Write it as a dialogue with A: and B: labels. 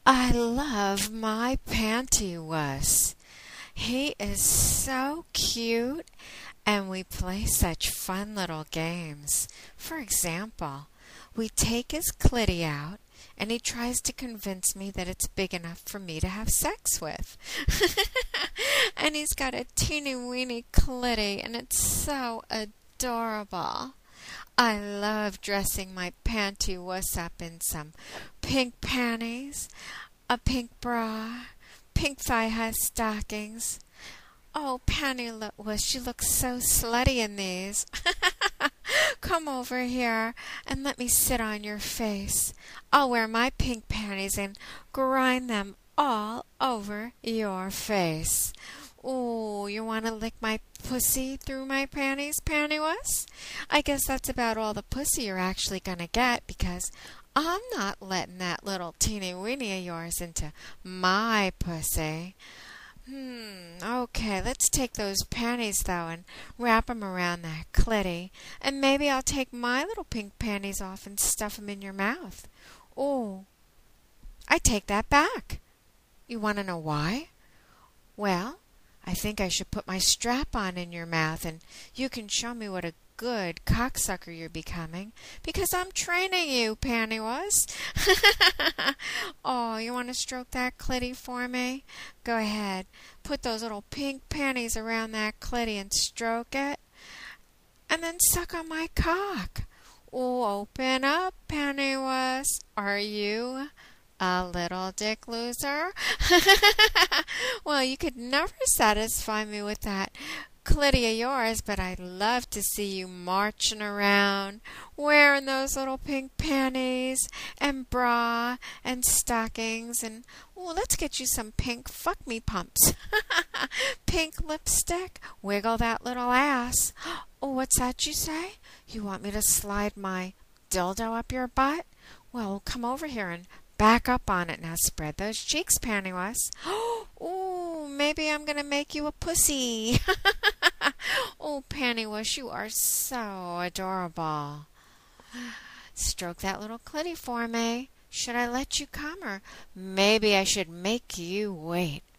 A: I love my Pantywuss. He is so cute, and we play such fun little games. For example, we take his clitty out, and he tries to convince me that it's big enough for me to have sex with. And he's got a teeny weeny clitty, and it's so adorable. I love dressing my Pantywuss up in some pink panties, a pink bra, pink thigh-high stockings. Oh, Pantywuss, you look so slutty in these. Come over here and let me sit on your face. I'll wear my pink panties and grind them all over your face. Ooh, you want to lick my pussy through my panties, Pantywuss? I guess that's about all the pussy you're actually gonna get, because I'm not letting that little teeny weeny of yours into my pussy. Okay, let's take those panties, though, and wrap 'em around that clitty. And maybe I'll take my little pink panties off and stuff 'em in your mouth. Ooh, I take that back. You want to know why? Well, I think I should put my strap-on in your mouth, and you can show me what a good cocksucker you're becoming, because I'm training you, Pantywuss. Oh, you want to stroke that clitty for me? Go ahead. Put those little pink panties around that clitty and stroke it, and then suck on my cock. Oh, open up, Pantywuss. Are you a little dick loser? Well, you could never satisfy me with that clitty of yours, but I'd love to see you marching around wearing those little pink panties and bra and stockings, and let's get you some pink fuck me pumps. Pink lipstick, wiggle that little ass. Oh, what's that you say? You want me to slide my dildo up your butt? Well, come over here and back up on it. Now spread those cheeks, Pantywuss. Oh, maybe I'm going to make you a pussy. Oh, Pantywuss, you are so adorable. Stroke that little clitty for me. Should I let you come, or maybe I should make you wait?